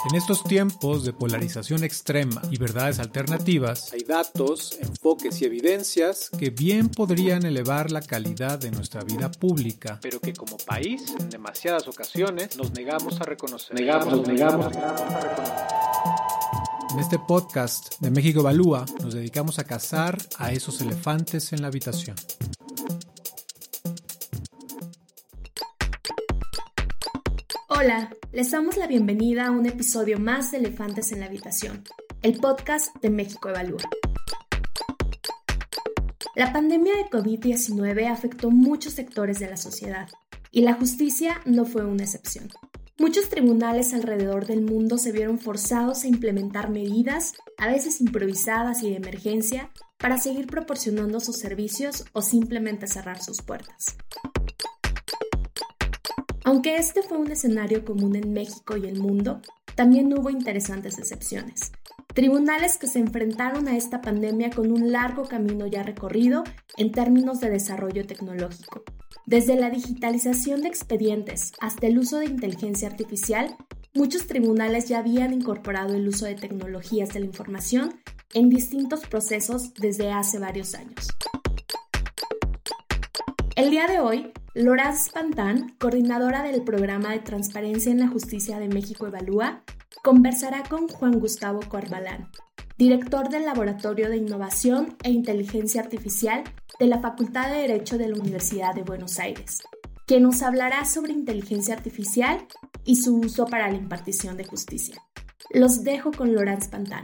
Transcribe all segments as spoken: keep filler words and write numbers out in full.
En estos tiempos de polarización extrema y verdades alternativas, hay datos, enfoques y evidencias que bien podrían elevar la calidad de nuestra vida pública, pero que como país, en demasiadas ocasiones, nos negamos a reconocer. Negamos, nos negamos, negamos a reconocer. En este podcast de México Evalúa, nos dedicamos a cazar a esos elefantes en la habitación. Hola, les damos la bienvenida a un episodio más de Elefantes en la Habitación, el podcast de México Evalúa. La pandemia de covid diecinueve afectó muchos sectores de la sociedad y la justicia no fue una excepción. Muchos tribunales alrededor del mundo se vieron forzados a implementar medidas, a veces improvisadas y de emergencia, para seguir proporcionando sus servicios o simplemente cerrar sus puertas. Aunque este fue un escenario común en México y el mundo, también hubo interesantes excepciones. Tribunales que se enfrentaron a esta pandemia con un largo camino ya recorrido en términos de desarrollo tecnológico. Desde la digitalización de expedientes hasta el uso de inteligencia artificial, muchos tribunales ya habían incorporado el uso de tecnologías de la información en distintos procesos desde hace varios años. El día de hoy, Laurence Pantin, coordinadora del Programa de Transparencia en la Justicia de México Evalúa, conversará con Juan Gustavo Corbalán, director del Laboratorio de Innovación e Inteligencia Artificial de la Facultad de Derecho de la Universidad de Buenos Aires, quien nos hablará sobre inteligencia artificial y su uso para la impartición de justicia. Los dejo con Laurence Pantin.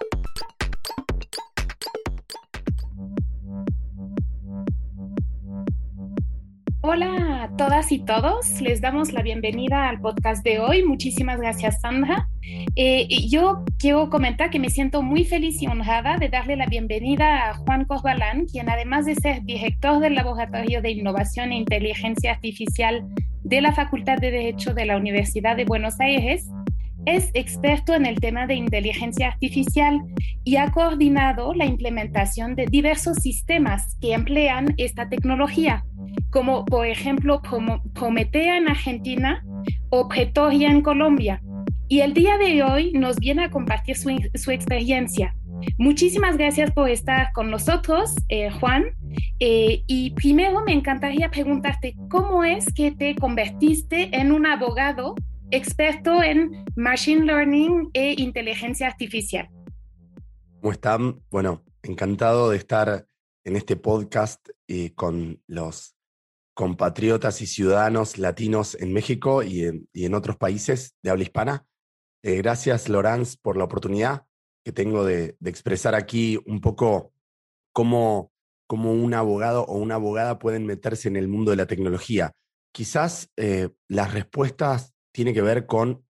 Hola a todas y todos, les damos la bienvenida al podcast de hoy. Muchísimas gracias, Sandra. Eh, yo quiero comentar que me siento muy feliz y honrada de darle la bienvenida a Juan Corbalán, quien además de ser director del Laboratorio de Innovación e Inteligencia Artificial de la Facultad de Derecho de la Universidad de Buenos Aires, es experto en el tema de inteligencia artificial y ha coordinado la implementación de diversos sistemas que emplean esta tecnología, como por ejemplo Prometea en Argentina o Pretoria en Colombia. Y el día de hoy nos viene a compartir su, su experiencia. Muchísimas gracias por estar con nosotros, eh, Juan. Eh, y primero me encantaría preguntarte, ¿cómo es que te convertiste en un abogado experto en Machine Learning e Inteligencia Artificial? ¿Cómo están? Bueno, encantado de estar en este podcast eh, con los compatriotas y ciudadanos latinos en México y en, y en otros países de habla hispana. Eh, gracias, Laurence, por la oportunidad que tengo de, de expresar aquí un poco cómo, cómo un abogado o una abogada pueden meterse en el mundo de la tecnología. Quizás eh, las respuestas tienen que ver con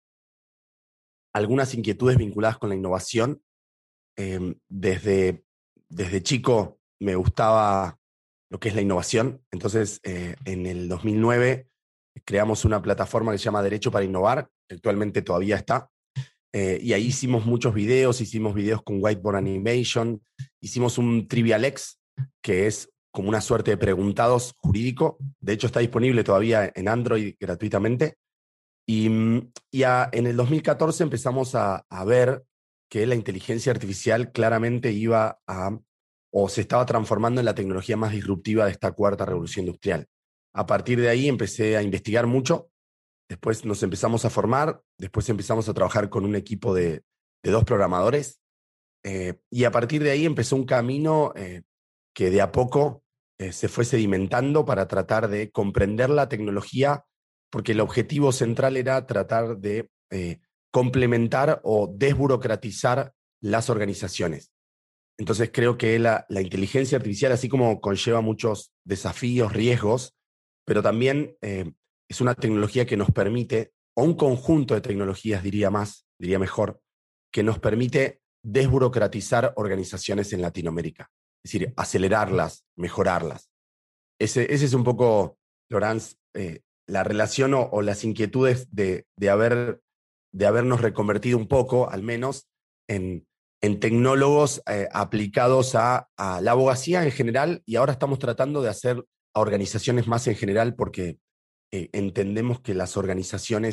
algunas inquietudes vinculadas con la innovación. Eh, desde, desde chico me gustaba lo que es la innovación. Entonces, eh, en el dos mil nueve creamos una plataforma que se llama Derecho para Innovar, que actualmente todavía está, eh, y ahí hicimos muchos videos, hicimos videos con Whiteboard Animation, hicimos un TrivialX, que es como una suerte de preguntados jurídico. De hecho, está disponible todavía en Android gratuitamente. Y, y a, en el dos mil catorce empezamos a, a ver que la inteligencia artificial claramente iba a, o se estaba transformando en la tecnología más disruptiva de esta cuarta revolución industrial. A partir de ahí empecé a investigar mucho, después nos empezamos a formar, después empezamos a trabajar con un equipo de, de dos programadores, eh, y a partir de ahí empezó un camino eh, que de a poco eh, se fue sedimentando para tratar de comprender la tecnología, porque el objetivo central era tratar de eh, complementar o desburocratizar las organizaciones. Entonces creo que la, la inteligencia artificial, así como conlleva muchos desafíos, riesgos, pero también eh, es una tecnología que nos permite, o un conjunto de tecnologías diría más, diría mejor, que nos permite desburocratizar organizaciones en Latinoamérica. Es decir, acelerarlas, mejorarlas. Ese, ese es un poco, Laurence, eh, la relación o, o las inquietudes de, de, haber, de habernos reconvertido un poco, al menos, en, en tecnólogos eh, aplicados a, a la abogacía en general, y ahora estamos tratando de hacer a organizaciones más en general porque eh, entendemos que las organizaciones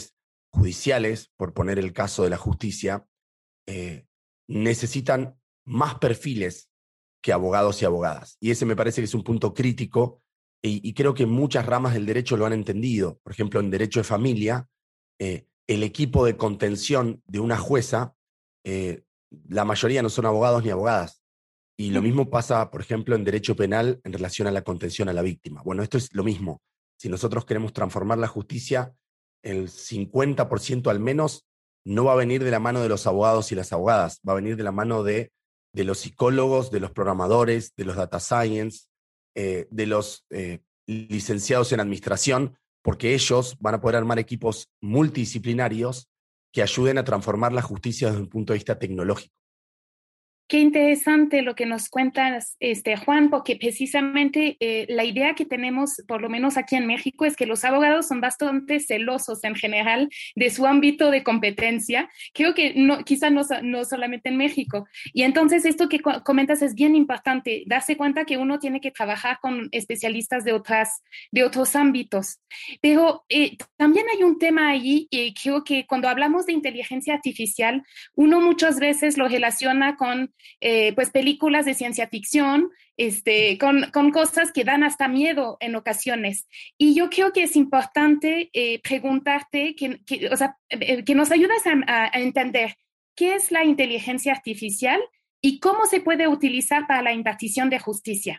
judiciales, por poner el caso de la justicia, eh, necesitan más perfiles que abogados y abogadas. Y ese me parece que es un punto crítico y, y creo que muchas ramas del derecho lo han entendido. Por ejemplo, en derecho de familia, eh, el equipo de contención de una jueza, eh, la mayoría no son abogados ni abogadas. Y lo mismo pasa, por ejemplo, en derecho penal en relación a la contención a la víctima. Bueno, esto es lo mismo. Si nosotros queremos transformar la justicia, el cincuenta por ciento al menos no va a venir de la mano de los abogados y las abogadas, va a venir de la mano de, de los psicólogos, de los programadores, de los data science, eh, de los eh, licenciados en administración, porque ellos van a poder armar equipos multidisciplinarios que ayuden a transformar la justicia desde un punto de vista tecnológico. Qué interesante lo que nos cuentas, este, Juan, porque precisamente eh, la idea que tenemos, por lo menos aquí en México, es que los abogados son bastante celosos en general de su ámbito de competencia. Creo que no, quizá no, no solamente en México. Y entonces esto que co- comentas es bien importante, darse cuenta que uno tiene que trabajar con especialistas de, otras, de otros ámbitos. Pero eh, también hay un tema ahí, y creo que cuando hablamos de inteligencia artificial, uno muchas veces lo relaciona con Eh, pues películas de ciencia ficción, este, con, con cosas que dan hasta miedo en ocasiones. Y yo creo que es importante eh, preguntarte, que, que, o sea, eh, que nos ayudas a, a, a entender qué es la inteligencia artificial y cómo se puede utilizar para la impartición de justicia.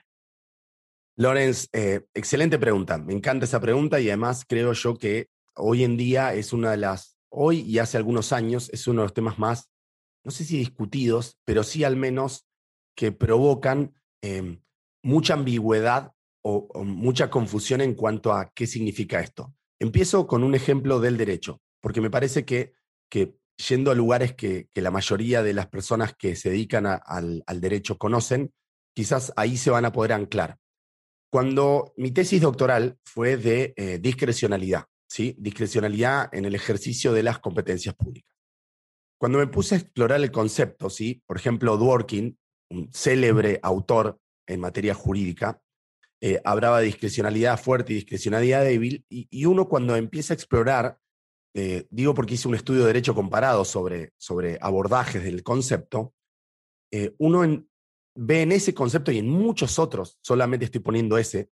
Lorenz, eh, excelente pregunta. Me encanta esa pregunta y además creo yo que hoy en día es una de las, hoy y hace algunos años, es uno de los temas más, no sé si discutidos, pero sí al menos que provocan eh, mucha ambigüedad o, o mucha confusión en cuanto a qué significa esto. Empiezo con un ejemplo del derecho, porque me parece que, que yendo a lugares que, que la mayoría de las personas que se dedican a, al, al derecho conocen, quizás ahí se van a poder anclar. Cuando mi tesis doctoral fue de eh, discrecionalidad, ¿sí? Discrecionalidad en el ejercicio de las competencias públicas. Cuando me puse a explorar el concepto, ¿sí? Por ejemplo, Dworkin, un célebre autor en materia jurídica, eh, hablaba de discrecionalidad fuerte y discrecionalidad débil, y, y uno cuando empieza a explorar, eh, digo porque hice un estudio de derecho comparado sobre, sobre abordajes del concepto, eh, uno en, ve en ese concepto y en muchos otros, solamente estoy poniendo ese,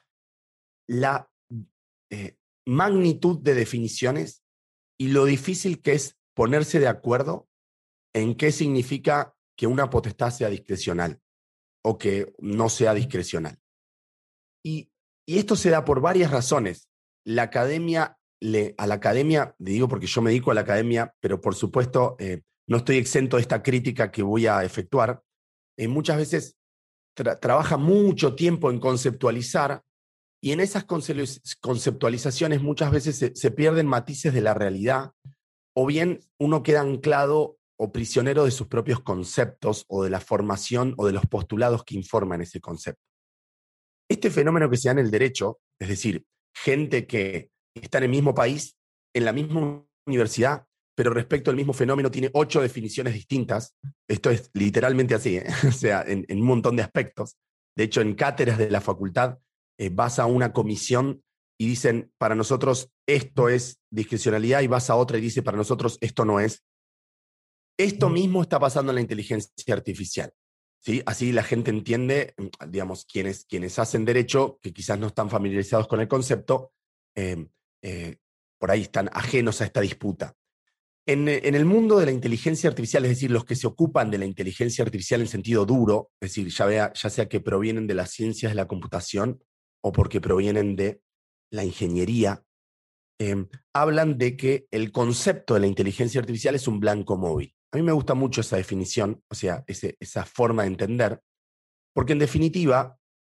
la eh, magnitud de definiciones y lo difícil que es ponerse de acuerdo en qué significa que una potestad sea discrecional o que no sea discrecional. Y, y esto se da por varias razones. La academia, le, a la academia, digo porque yo me dedico a la academia, pero por supuesto eh, no estoy exento de esta crítica que voy a efectuar. Eh, muchas veces tra- trabaja mucho tiempo en conceptualizar y en esas conceptualizaciones muchas veces se, se pierden matices de la realidad o bien uno queda anclado o prisionero de sus propios conceptos o de la formación o de los postulados que informan ese concepto. Este fenómeno que se da en el derecho, es decir, gente que está en el mismo país, en la misma universidad, pero respecto al mismo fenómeno tiene ocho definiciones distintas, esto es literalmente así, ¿eh? O sea, en, en un montón de aspectos. De hecho, en cátedras de la facultad eh, vas a una comisión y dicen, para nosotros esto es discrecionalidad, y vas a otra y dice, para nosotros esto no es. Esto mismo está pasando en la inteligencia artificial, ¿sí? Así la gente entiende, digamos, quienes, quienes hacen derecho, que quizás no están familiarizados con el concepto, eh, eh, por ahí están ajenos a esta disputa. En, en el mundo de la inteligencia artificial, es decir, los que se ocupan de la inteligencia artificial en sentido duro, es decir, ya, vea, ya sea que provienen de las ciencias de la computación o porque provienen de la ingeniería, eh, hablan de que el concepto de la inteligencia artificial es un blanco móvil. A mí me gusta mucho esa definición, o sea, ese, esa forma de entender, porque en definitiva,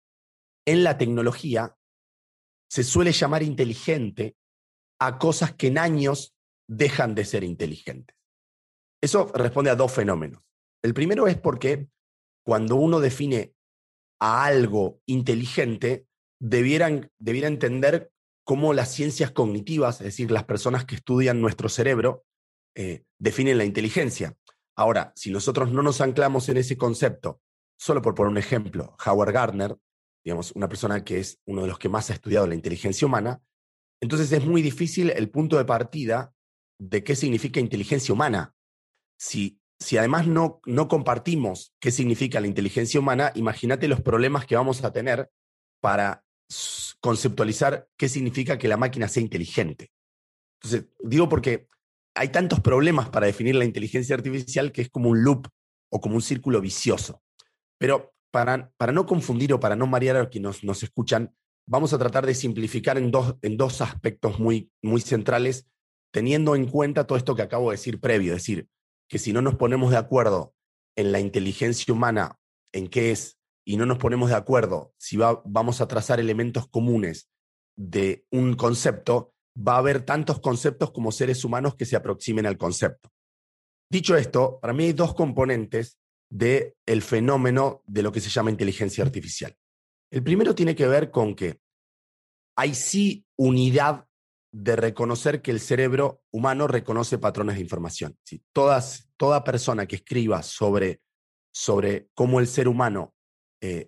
en la tecnología se suele llamar inteligente a cosas que en años dejan de ser inteligentes. Eso responde a dos fenómenos. El primero es porque cuando uno define a algo inteligente, debieran, debiera entender cómo las ciencias cognitivas, es decir, las personas que estudian nuestro cerebro, eh, definen la inteligencia. Ahora, si nosotros no nos anclamos en ese concepto, solo por poner un ejemplo, Howard Gardner, digamos, una persona que es uno de los que más ha estudiado la inteligencia humana, entonces es muy difícil el punto de partida de qué significa inteligencia humana. Si, si además no, no compartimos qué significa la inteligencia humana, imagínate los problemas que vamos a tener para conceptualizar qué significa que la máquina sea inteligente. Entonces, digo porque hay tantos problemas para definir la inteligencia artificial que es como un loop o como un círculo vicioso. Pero para, para no confundir o para no marear a los que nos, nos escuchan, vamos a tratar de simplificar en dos, en dos aspectos muy, muy centrales, teniendo en cuenta todo esto que acabo de decir previo, es decir, que si no nos ponemos de acuerdo en la inteligencia humana, en qué es, y no nos ponemos de acuerdo si va, vamos a trazar elementos comunes de un concepto, va a haber tantos conceptos como seres humanos que se aproximen al concepto. Dicho esto, para mí hay dos componentes del fenómeno de lo que se llama inteligencia artificial. El primero tiene que ver con que hay sí unidad de reconocer que el cerebro humano reconoce patrones de información. ¿Sí? Todas, toda persona que escriba sobre, sobre cómo el ser humano eh,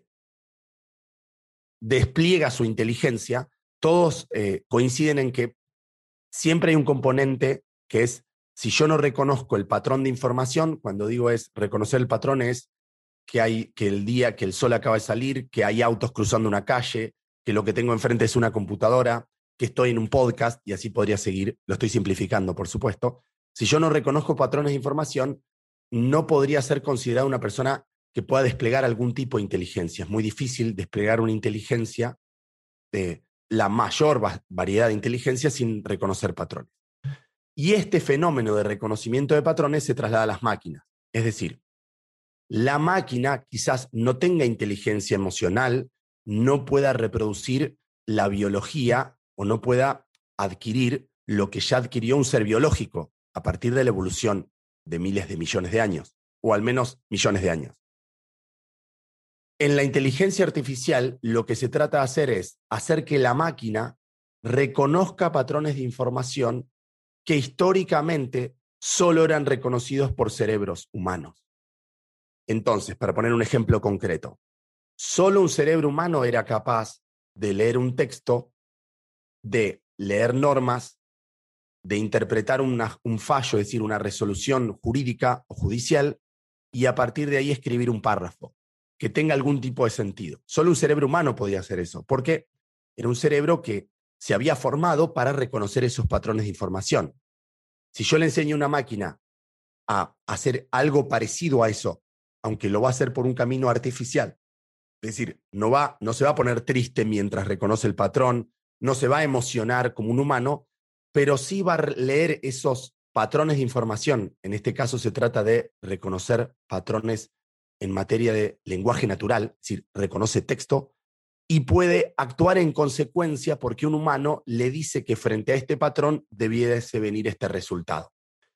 despliega su inteligencia, todos eh, coinciden en que siempre hay un componente que es, si yo no reconozco el patrón de información, cuando digo es reconocer el patrón es que hay que el día que el sol acaba de salir, que hay autos cruzando una calle, que lo que tengo enfrente es una computadora, que estoy en un podcast, y así podría seguir, lo estoy simplificando, por supuesto. Si yo no reconozco patrones de información, no podría ser considerada una persona que pueda desplegar algún tipo de inteligencia. Es muy difícil desplegar una inteligencia, de la mayor va- variedad de inteligencia sin reconocer patrones. Y este fenómeno de reconocimiento de patrones se traslada a las máquinas. Es decir, la máquina quizás no tenga inteligencia emocional, no pueda reproducir la biología o no pueda adquirir lo que ya adquirió un ser biológico a partir de la evolución de miles de millones de años, o al menos millones de años. En la inteligencia artificial, lo que se trata de hacer es hacer que la máquina reconozca patrones de información que históricamente solo eran reconocidos por cerebros humanos. Entonces, para poner un ejemplo concreto, solo un cerebro humano era capaz de leer un texto, de leer normas, de interpretar una, un fallo, es decir, una resolución jurídica o judicial, y a partir de ahí escribir un párrafo que tenga algún tipo de sentido. Solo un cerebro humano podía hacer eso, porque era un cerebro que se había formado para reconocer esos patrones de información. Si yo le enseño a una máquina a hacer algo parecido a eso, aunque lo va a hacer por un camino artificial, es decir, no, va, no se va a poner triste mientras reconoce el patrón, no se va a emocionar como un humano, pero sí va a leer esos patrones de información. En este caso se trata de reconocer patrones en materia de lenguaje natural, es decir, reconoce texto y puede actuar en consecuencia porque un humano le dice que frente a este patrón debiese venir este resultado.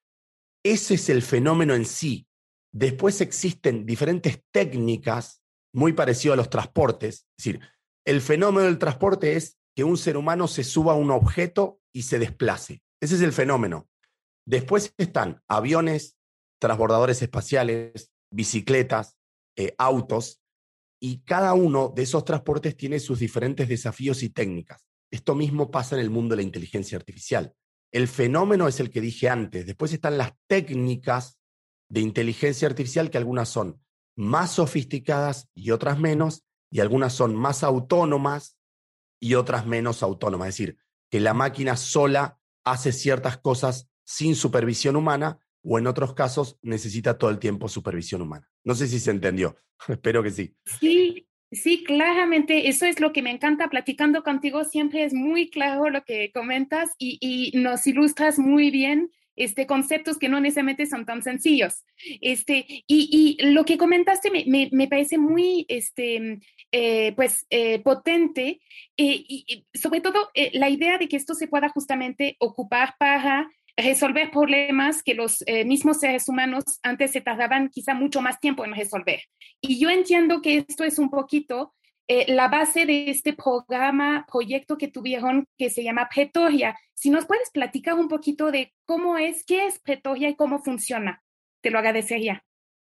Ese es el fenómeno en sí. Después existen diferentes técnicas muy parecidas a los transportes. Es decir, el fenómeno del transporte es que un ser humano se suba a un objeto y se desplace. Ese es el fenómeno. Después están aviones, transbordadores espaciales, bicicletas, eh, autos, y cada uno de esos transportes tiene sus diferentes desafíos y técnicas. Esto mismo pasa en el mundo de la inteligencia artificial. El fenómeno es el que dije antes. Después están las técnicas de inteligencia artificial, que algunas son más sofisticadas y otras menos, y algunas son más autónomas y otras menos autónomas. Es decir, que la máquina sola hace ciertas cosas sin supervisión humana, o en otros casos necesita todo el tiempo supervisión humana. No sé si se entendió, espero que sí. Sí, sí, claramente, eso es lo que me encanta. Platicando contigo siempre es muy claro lo que comentas y, y nos ilustras muy bien este, conceptos que no necesariamente son tan sencillos. Este, y, y lo que comentaste me, me, me parece muy este, eh, pues, eh, potente, eh, y, y sobre todo eh, la idea de que esto se pueda justamente ocupar para resolver problemas que los eh, mismos seres humanos antes se tardaban quizá mucho más tiempo en resolver. Y yo entiendo que esto es un poquito eh, la base de este programa, proyecto que tuvieron que se llama Pretoria. Si nos puedes platicar un poquito de cómo es, qué es Pretoria y cómo funciona, te lo agradecería.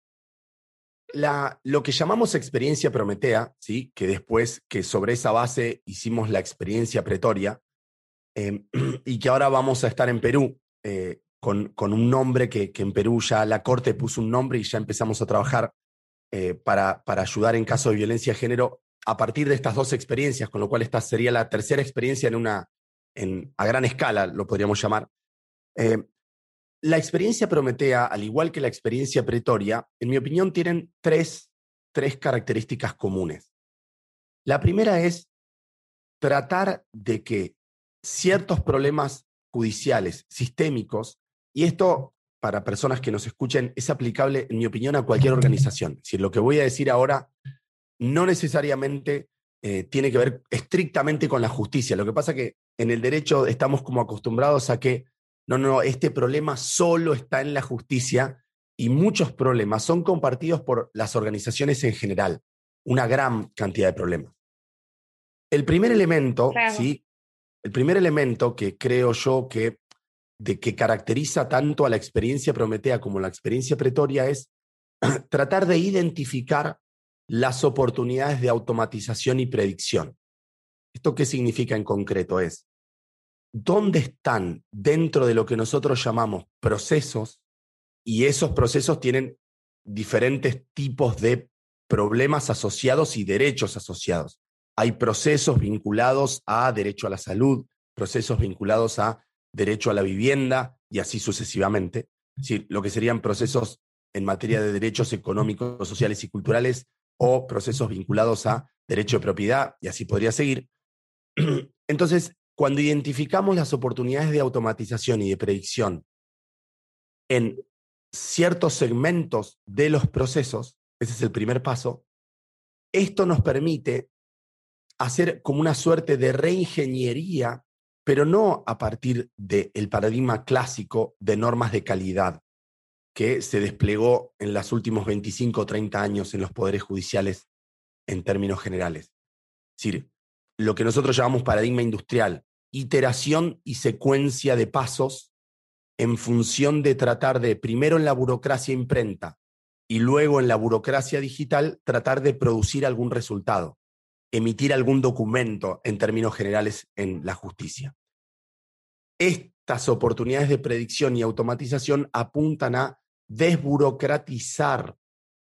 La, lo que llamamos experiencia Prometea, ¿sí? Que después que sobre esa base hicimos la experiencia Pretoria, eh, y que ahora vamos a estar en Perú, Eh, con, con un nombre que, que en Perú ya la Corte puso un nombre y ya empezamos a trabajar eh, para, para ayudar en caso de violencia de género a partir de estas dos experiencias, con lo cual esta sería la tercera experiencia en una, en, a gran escala, lo podríamos llamar. Eh, la experiencia Prometea, al igual que la experiencia Pretoria, en mi opinión tienen tres, tres características comunes. La primera es tratar de que ciertos problemas judiciales, sistémicos, y esto para personas que nos escuchen es aplicable, en mi opinión, a cualquier organización. Es decir, lo que voy a decir ahora no necesariamente eh, tiene que ver estrictamente con la justicia. Lo que pasa es que en el derecho estamos como acostumbrados a que no, no, este problema solo está en la justicia y muchos problemas son compartidos por las organizaciones en general, una gran cantidad de problemas. El primer elemento, Claro. ¿sí? El primer elemento que creo yo que, de que caracteriza tanto a la experiencia Prometea como la experiencia Pretoria es tratar de identificar las oportunidades de automatización y predicción. ¿Esto qué significa en concreto? Es, ¿dónde están dentro de lo que nosotros llamamos procesos? Y esos procesos tienen diferentes tipos de problemas asociados y derechos asociados. Hay procesos vinculados a derecho a la salud, procesos vinculados a derecho a la vivienda y así sucesivamente. Es decir, lo que serían procesos en materia de derechos económicos, sociales y culturales o procesos vinculados a derecho de propiedad y así podría seguir. Entonces, cuando identificamos las oportunidades de automatización y de predicción en ciertos segmentos de los procesos, ese es el primer paso, esto nos permite hacer como una suerte de reingeniería, pero no a partir del paradigma clásico de normas de calidad que se desplegó en los últimos veinticinco o treinta años en los poderes judiciales en términos generales. Es decir, lo que nosotros llamamos paradigma industrial, iteración y secuencia de pasos en función de tratar de, primero en la burocracia imprenta y luego en la burocracia digital, tratar de producir algún resultado, emitir algún documento en términos generales en la justicia. Estas oportunidades de predicción y automatización apuntan a desburocratizar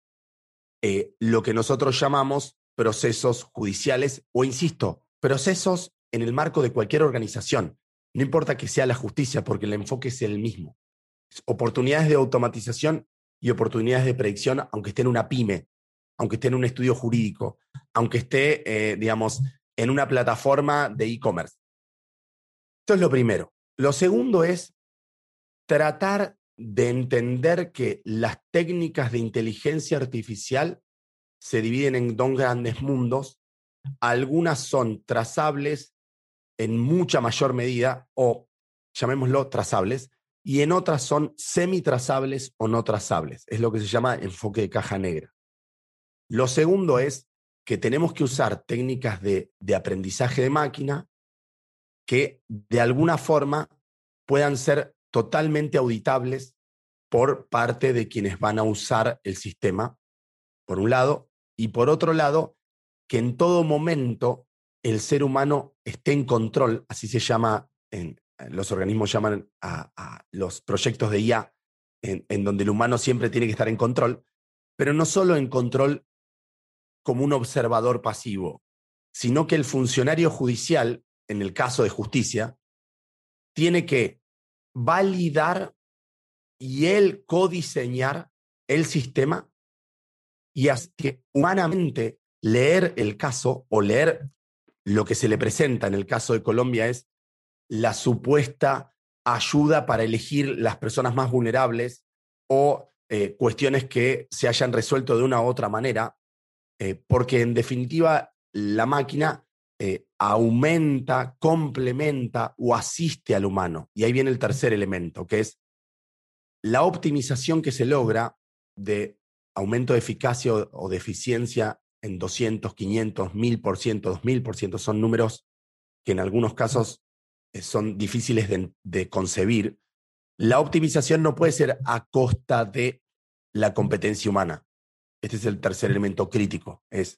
eh, lo que nosotros llamamos procesos judiciales o, insisto, procesos en el marco de cualquier organización. No importa que sea la justicia, porque el enfoque es el mismo. Oportunidades de automatización y oportunidades de predicción, aunque esté en una pyme, aunque esté en un estudio jurídico, aunque esté, eh, digamos, en una plataforma de e-commerce. Esto es lo primero. Lo segundo es tratar de entender que las técnicas de inteligencia artificial se dividen en dos grandes mundos. Algunas son trazables en mucha mayor medida, o llamémoslo trazables, y en otras son semi-trazables o no trazables. Es lo que se llama enfoque de caja negra. Lo segundo es que tenemos que usar técnicas de, de aprendizaje de máquina que de alguna forma puedan ser totalmente auditables por parte de quienes van a usar el sistema, por un lado, y por otro lado, que en todo momento el ser humano esté en control, así se llama, en, los organismos llaman a, a los proyectos de I A, en, en donde el humano siempre tiene que estar en control, pero no solo en control como un observador pasivo, sino que el funcionario judicial, en el caso de justicia, tiene que validar y él codiseñar el sistema y así que humanamente leer el caso o leer lo que se le presenta en el caso de Colombia es la supuesta ayuda para elegir las personas más vulnerables o eh, cuestiones que se hayan resuelto de una u otra manera, eh, porque en definitiva la máquina eh, aumenta, complementa o asiste al humano. Y ahí viene el tercer elemento, que es la optimización que se logra de aumento de eficacia o, o de eficiencia en doscientos, quinientos, mil por ciento, dos mil por ciento. Son números que en algunos casos eh, son difíciles de, de concebir. La optimización no puede ser a costa de la competencia humana. Este es el tercer elemento crítico. Es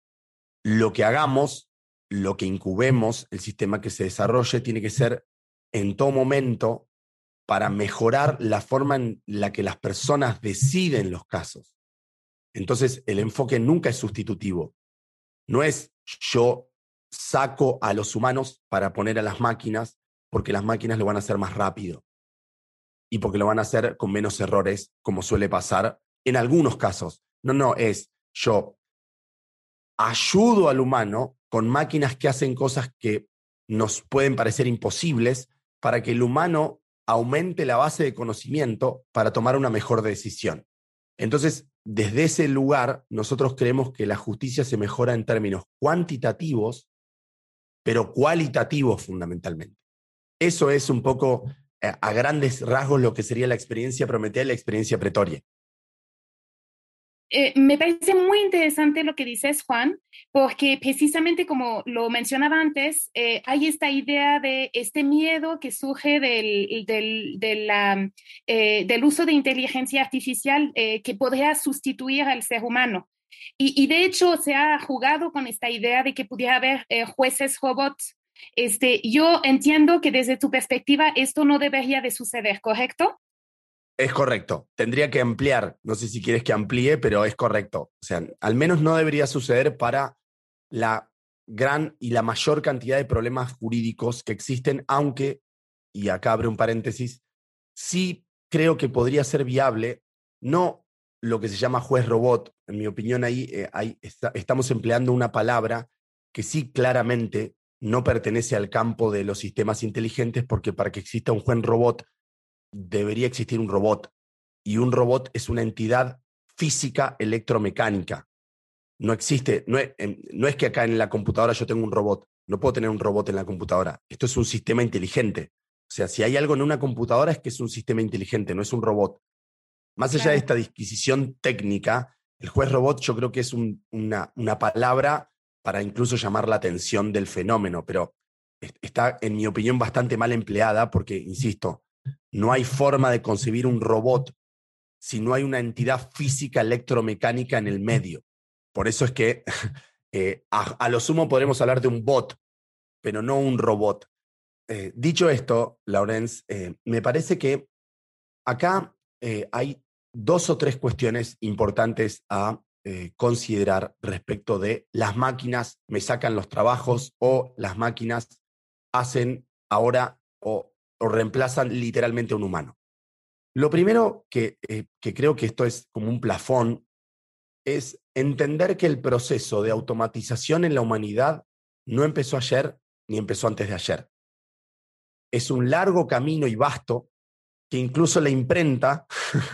lo que hagamos, lo que incubemos, el sistema que se desarrolle, tiene que ser en todo momento para mejorar la forma en la que las personas deciden los casos. Entonces, el enfoque nunca es sustitutivo. No es yo saco a los humanos para poner a las máquinas porque las máquinas lo van a hacer más rápido y porque lo van a hacer con menos errores, como suele pasar en algunos casos. No, no, es yo ayudo al humano con máquinas que hacen cosas que nos pueden parecer imposibles para que el humano aumente la base de conocimiento para tomar una mejor decisión. Entonces, desde ese lugar, nosotros creemos que la justicia se mejora en términos cuantitativos, pero cualitativos fundamentalmente. Eso es un poco, eh, a grandes rasgos, lo que sería la experiencia Prometea y la experiencia Pretoria. Eh, me parece muy interesante lo que dices, Juan, porque precisamente como lo mencionaba antes, eh, hay esta idea de este miedo que surge del, del, de la, eh, del uso de inteligencia artificial eh, que podría sustituir al ser humano. Y, y de hecho se ha jugado con esta idea de que pudiera haber eh, jueces robots. Este, yo entiendo que desde tu perspectiva esto no debería de suceder, ¿correcto? Es correcto. Tendría que ampliar. No sé si quieres que amplíe, pero es correcto. O sea, al menos no debería suceder para la gran y la mayor cantidad de problemas jurídicos que existen, aunque, y acá abre un paréntesis, sí creo que podría ser viable, no lo que se llama juez robot. En mi opinión, ahí, eh, ahí está, estamos empleando una palabra que sí claramente no pertenece al campo de los sistemas inteligentes, porque para que exista un juez robot debería existir un robot, y un robot es una entidad física electromecánica. No existe, no es, no es que acá en la computadora yo tengo un robot, no puedo tener un robot en la computadora. Esto es un sistema inteligente. O sea, si hay algo en una computadora es que es un sistema inteligente, no es un robot. Más allá Claro. de esta disquisición técnica, el juez robot yo creo que es un, una, una palabra para incluso llamar la atención del fenómeno, pero está, en mi opinión, bastante mal empleada porque, insisto, no hay forma de concebir un robot si no hay una entidad física electromecánica en el medio. Por eso es que eh, a, a lo sumo podremos hablar de un bot, pero no un robot. Eh, dicho esto, Laurence, eh, me parece que acá eh, hay dos o tres cuestiones importantes a eh, considerar respecto de las máquinas me sacan los trabajos o las máquinas hacen ahora o, o reemplazan literalmente a un humano. Lo primero que, eh, que creo que esto es como un plafón es entender que el proceso de automatización en la humanidad no empezó ayer ni empezó antes de ayer. Es un largo camino y vasto que incluso la imprenta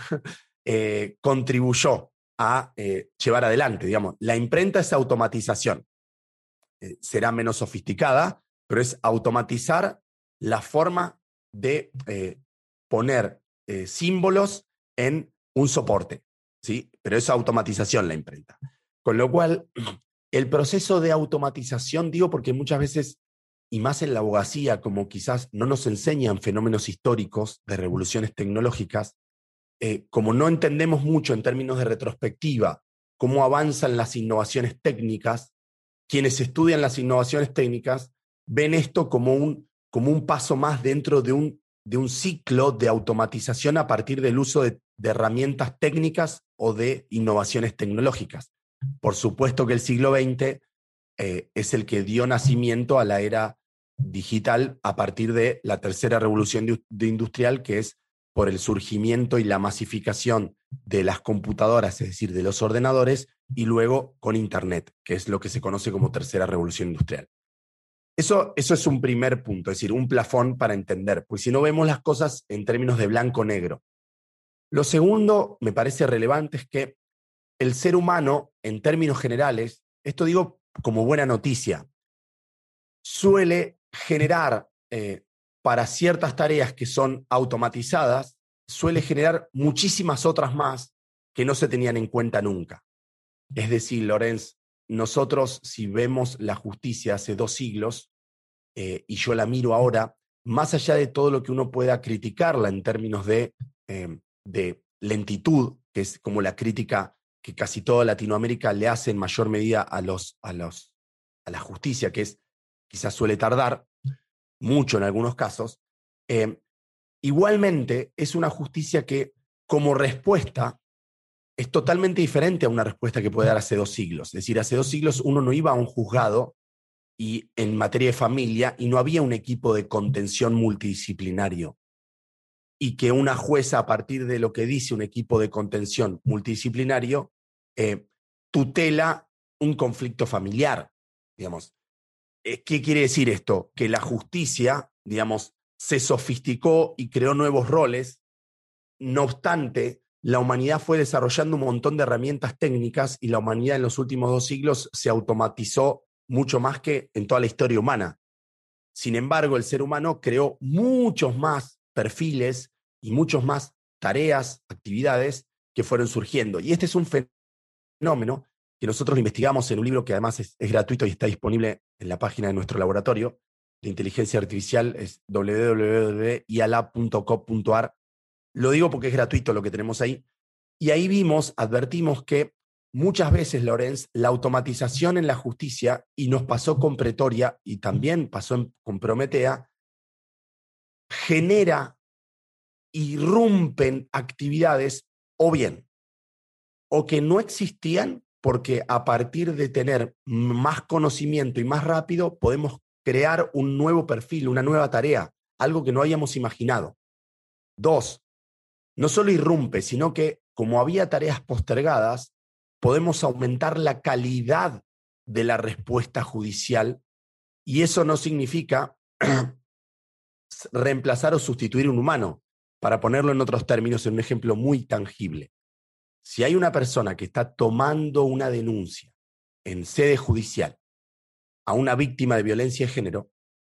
eh, contribuyó a eh, llevar adelante. Digamos, la imprenta es automatización. Eh, será menos sofisticada, pero es automatizar la forma de eh, poner eh, símbolos en un soporte, ¿sí? Pero es automatización la imprenta. Con lo cual, el proceso de automatización, digo porque muchas veces, y más en la abogacía, como quizás no nos enseñan fenómenos históricos de revoluciones tecnológicas, eh, como no entendemos mucho en términos de retrospectiva cómo avanzan las innovaciones técnicas, quienes estudian las innovaciones técnicas ven esto como un, como un paso más dentro de un, de un ciclo de automatización a partir del uso de, de herramientas técnicas o de innovaciones tecnológicas. Por supuesto que el siglo veinte eh, es el que dio nacimiento a la era digital a partir de la tercera revolución de, de industrial, que es por el surgimiento y la masificación de las computadoras, es decir, de los ordenadores, y luego con Internet, que es lo que se conoce como tercera revolución industrial. Eso, eso es un primer punto, es decir, un plafón para entender, pues si no vemos las cosas en términos de blanco-negro. Lo segundo, me parece relevante, es que el ser humano, en términos generales, esto digo como buena noticia, suele generar eh, para ciertas tareas que son automatizadas, suele generar muchísimas otras más que no se tenían en cuenta nunca. Es decir, Lorenz, nosotros si vemos la justicia hace dos siglos, eh, y yo la miro ahora, más allá de todo lo que uno pueda criticarla en términos de, eh, de lentitud, que es como la crítica que casi toda Latinoamérica le hace en mayor medida a, los, a, los, a la justicia, que es quizás suele tardar mucho en algunos casos, eh, igualmente es una justicia que como respuesta es totalmente diferente a una respuesta que puede dar hace dos siglos. Es decir, hace dos siglos uno no iba a un juzgado y en materia de familia y no había un equipo de contención multidisciplinario. Y que una jueza, a partir de lo que dice un equipo de contención multidisciplinario, eh, tutela un conflicto familiar, digamos. Eh, ¿Qué quiere decir esto? Que la justicia, digamos, se sofisticó y creó nuevos roles. No obstante, la humanidad fue desarrollando un montón de herramientas técnicas y la humanidad en los últimos dos siglos se automatizó mucho más que en toda la historia humana. Sin embargo, el ser humano creó muchos más perfiles y muchos más tareas, actividades que fueron surgiendo. Y este es un fenómeno que nosotros investigamos en un libro que además es, es gratuito y está disponible en la página de nuestro laboratorio de inteligencia artificial, es doble u doble u doble u punto i a lab punto com punto a r. Lo digo porque es gratuito lo que tenemos ahí. Y ahí vimos, advertimos que muchas veces, Lorenz, la automatización en la justicia, y nos pasó con Pretoria y también pasó en, con Prometea, genera, irrumpen actividades o bien, o que no existían porque a partir de tener más conocimiento y más rápido podemos crear un nuevo perfil, una nueva tarea, algo que no habíamos imaginado. Dos, no solo irrumpe, sino que como había tareas postergadas, podemos aumentar la calidad de la respuesta judicial y eso no significa reemplazar o sustituir un humano. Para ponerlo en otros términos, en un ejemplo muy tangible. Si hay una persona que está tomando una denuncia en sede judicial a una víctima de violencia de género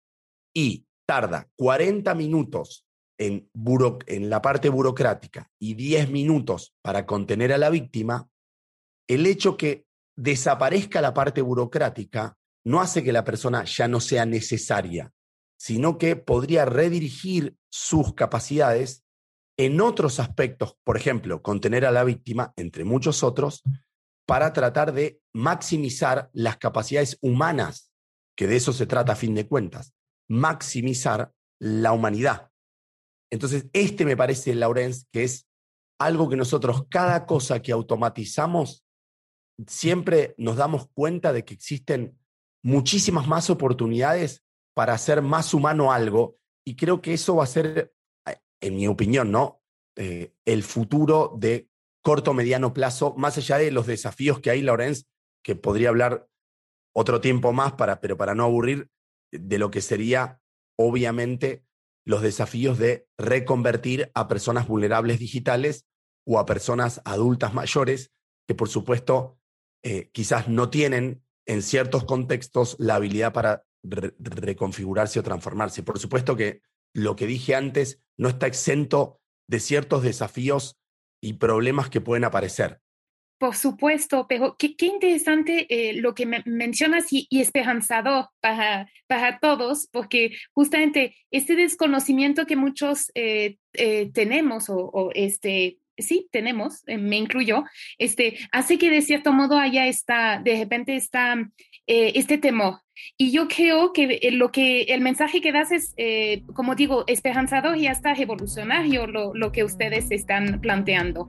y tarda cuarenta minutos en, buro, en la parte burocrática y diez minutos para contener a la víctima, el hecho que desaparezca la parte burocrática no hace que la persona ya no sea necesaria, sino que podría redirigir sus capacidades en otros aspectos, por ejemplo, contener a la víctima, entre muchos otros, para tratar de maximizar las capacidades humanas, que de eso se trata a fin de cuentas, maximizar la humanidad. Entonces, este me parece, Laurence, que es algo que nosotros, cada cosa que automatizamos, siempre nos damos cuenta de que existen muchísimas más oportunidades para hacer más humano algo, y creo que eso va a ser, en mi opinión, ¿no? Eh, el futuro de corto, mediano plazo, más allá de los desafíos que hay, Laurence, que podría hablar otro tiempo más, para, pero para no aburrir, de lo que sería, obviamente, los desafíos de reconvertir a personas vulnerables digitales o a personas adultas mayores que, por supuesto, eh, quizás no tienen en ciertos contextos la habilidad para re- reconfigurarse o transformarse. Por supuesto que lo que dije antes no está exento de ciertos desafíos y problemas que pueden aparecer. Por supuesto, pero qué, qué interesante eh, lo que me mencionas y, y esperanzador para, para todos, porque justamente este desconocimiento que muchos eh, eh, tenemos, o, o este, sí, tenemos, eh, me incluyo, este, hace que de cierto modo haya esta, de repente está eh, este temor. Y yo creo que lo que el mensaje que das es, eh, como digo, esperanzador y hasta revolucionario lo, lo que ustedes están planteando.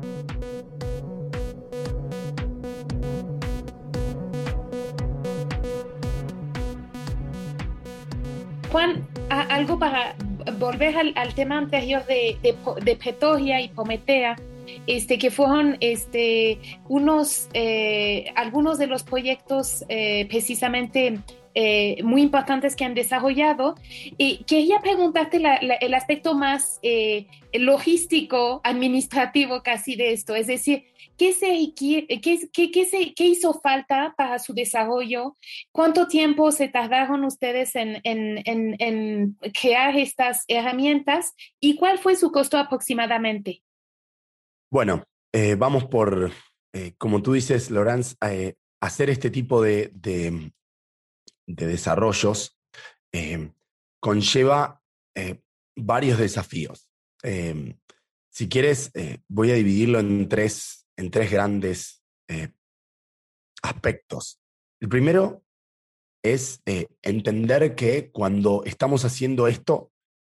Juan, a, algo para volver al, al tema anterior de, de, de Pretoria y Prometea, este, que fueron este, unos, eh, algunos de los proyectos eh, precisamente eh, muy importantes que han desarrollado. Y quería preguntarte la, la, el aspecto más eh, logístico, administrativo casi de esto, es decir, ¿qué, se, qué, qué, qué, se, qué hizo falta para su desarrollo? ¿Cuánto tiempo se tardaron ustedes en, en, en, en crear estas herramientas? ¿Y cuál fue su costo aproximadamente? Bueno, eh, vamos por, eh, como tú dices, Laurence, eh, hacer este tipo de, de, de desarrollos eh, conlleva eh, varios desafíos. Eh, si quieres, eh, voy a dividirlo en tres, en tres grandes eh, aspectos. El primero es eh, entender que cuando estamos haciendo esto,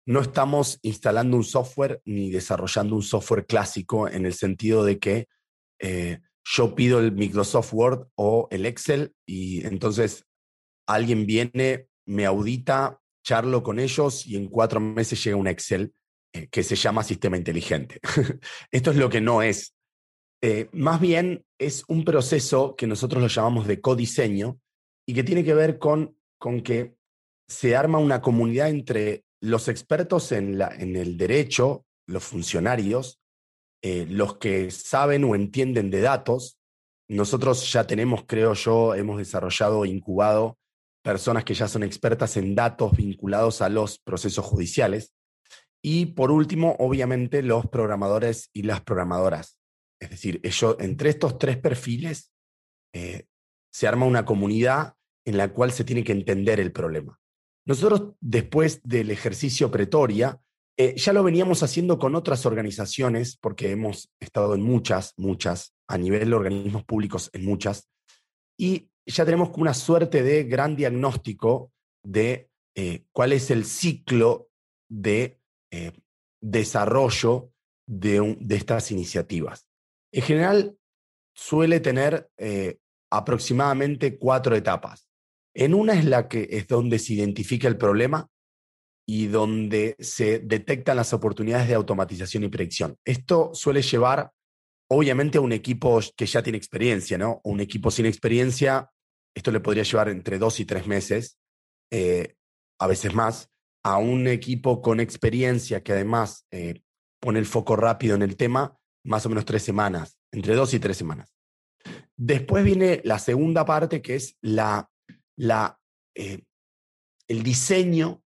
no estamos instalando un software ni desarrollando un software clásico en el sentido de que eh, yo pido el Microsoft Word o el Excel y entonces alguien viene, me audita, charlo con ellos y en cuatro meses llega un Excel eh, que se llama sistema inteligente. Esto es lo que no es. Eh, más bien es un proceso que nosotros lo llamamos de codiseño y que tiene que ver con, con que se arma una comunidad entre los expertos en, la, en el derecho, los funcionarios, eh, los que saben o entienden de datos. Nosotros ya tenemos, creo yo, hemos desarrollado, incubado personas que ya son expertas en datos vinculados a los procesos judiciales. Y por último, obviamente, los programadores y las programadoras. Es decir, ellos, entre estos tres perfiles eh, se arma una comunidad en la cual se tiene que entender el problema. Nosotros, después del ejercicio Pretoria, eh, ya lo veníamos haciendo con otras organizaciones, porque hemos estado en muchas, muchas, a nivel de organismos públicos en muchas, y ya tenemos una suerte de gran diagnóstico de eh, cuál es el ciclo de eh, desarrollo de, un, de estas iniciativas. En general, suele tener eh, aproximadamente cuatro etapas. En una es la que es donde se identifica el problema y donde se detectan las oportunidades de automatización y predicción. Esto suele llevar, obviamente, a un equipo que ya tiene experiencia, ¿no? Un equipo sin experiencia, esto le podría llevar entre dos y tres meses, eh, a veces más, a un equipo con experiencia que además eh, pone el foco rápido en el tema, más o menos tres semanas, entre dos y tres semanas. Después viene la segunda parte, que es la, la, eh, el diseño,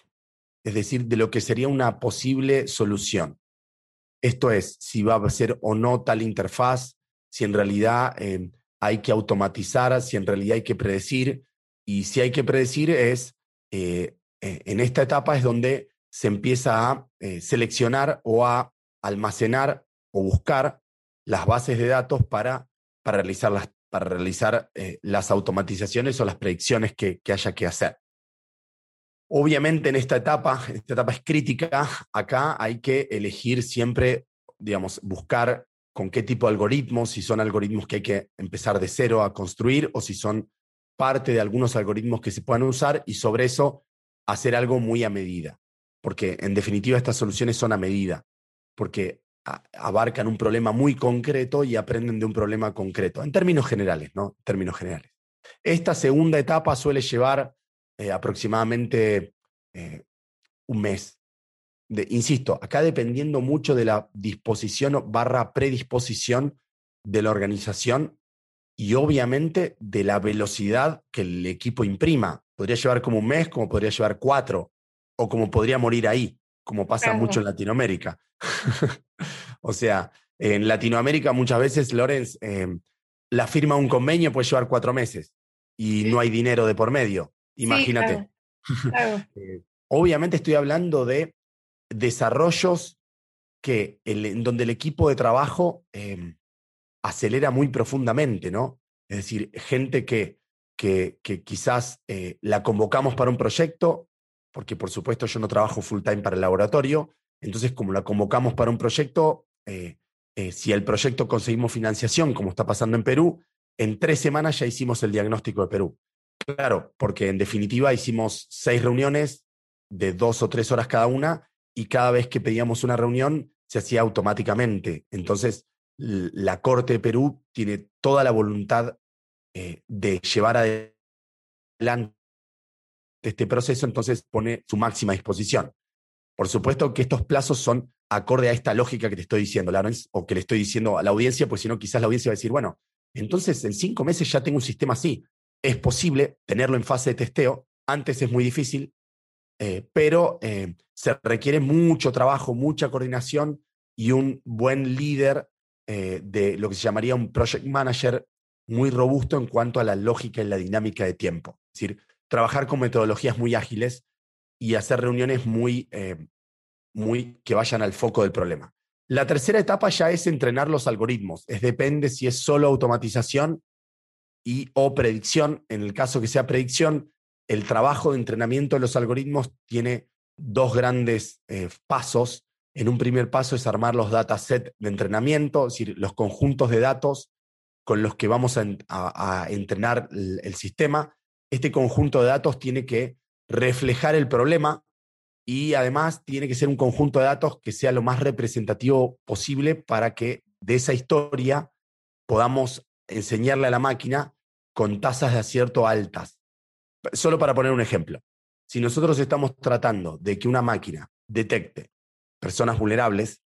es decir, de lo que sería una posible solución. Esto es, si va a ser o no tal interfaz, si en realidad eh, hay que automatizar, si en realidad hay que predecir, y si hay que predecir es, eh, eh, en esta etapa es donde se empieza a eh, seleccionar o a almacenar o buscar las bases de datos para, para realizar, las, para realizar eh, las automatizaciones o las predicciones que, que haya que hacer. Obviamente en esta etapa, esta etapa es crítica, acá hay que elegir siempre, digamos, buscar con qué tipo de algoritmos, si son algoritmos que hay que empezar de cero a construir o si son parte de algunos algoritmos que se puedan usar y sobre eso hacer algo muy a medida. Porque en definitiva estas soluciones son a medida, porque abarcan un problema muy concreto y aprenden de un problema concreto, en términos generales, ¿no? En términos generales. Esta segunda etapa suele llevar eh, aproximadamente eh, un mes. De, insisto, acá dependiendo mucho de la disposición barra predisposición de la organización y obviamente de la velocidad que el equipo imprima. Podría llevar como un mes, como podría llevar cuatro, o como podría morir ahí, como pasa claro. mucho en Latinoamérica. O sea, en Latinoamérica muchas veces, Lorenz, eh, la firma de un convenio puede llevar cuatro meses y no hay dinero de por medio. Imagínate. Sí, claro. Claro. eh, obviamente estoy hablando de desarrollos que el, en donde el equipo de trabajo eh, acelera muy profundamente, ¿no? Es decir, gente que, que, que quizás eh, la convocamos para un proyecto, porque por supuesto yo no trabajo full time para el laboratorio, entonces como la convocamos para un proyecto, eh, eh, si el proyecto conseguimos financiación, como está pasando en Perú, en tres semanas ya hicimos el diagnóstico de Perú. Claro, porque en definitiva hicimos seis reuniones de dos o tres horas cada una y cada vez que pedíamos una reunión se hacía automáticamente. Entonces, la Corte de Perú tiene toda la voluntad eh, de llevar adelante este proceso, entonces pone su máxima disposición. Por supuesto que estos plazos son acorde a esta lógica que te estoy diciendo, Lawrence, o que le estoy diciendo a la audiencia, pues si no, quizás la audiencia va a decir, bueno, entonces en cinco meses ya tengo un sistema así. Es posible tenerlo en fase de testeo, antes es muy difícil, eh, pero eh, se requiere mucho trabajo, mucha coordinación y un buen líder eh, de lo que se llamaría un project manager muy robusto en cuanto a la lógica y la dinámica de tiempo. Es decir, trabajar con metodologías muy ágiles y hacer reuniones muy, eh, muy que vayan al foco del problema. La tercera etapa ya es entrenar los algoritmos. Es depende si es solo automatización y o predicción. En el caso que sea predicción, el trabajo de entrenamiento de los algoritmos tiene dos grandes eh, pasos. En un primer paso es armar los datasets de entrenamiento, es decir, los conjuntos de datos con los que vamos a, a, a entrenar el, el sistema. Este conjunto de datos tiene que reflejar el problema y además tiene que ser un conjunto de datos que sea lo más representativo posible para que de esa historia podamos enseñarle a la máquina con tasas de acierto altas. Solo para poner un ejemplo, si nosotros estamos tratando de que una máquina detecte personas vulnerables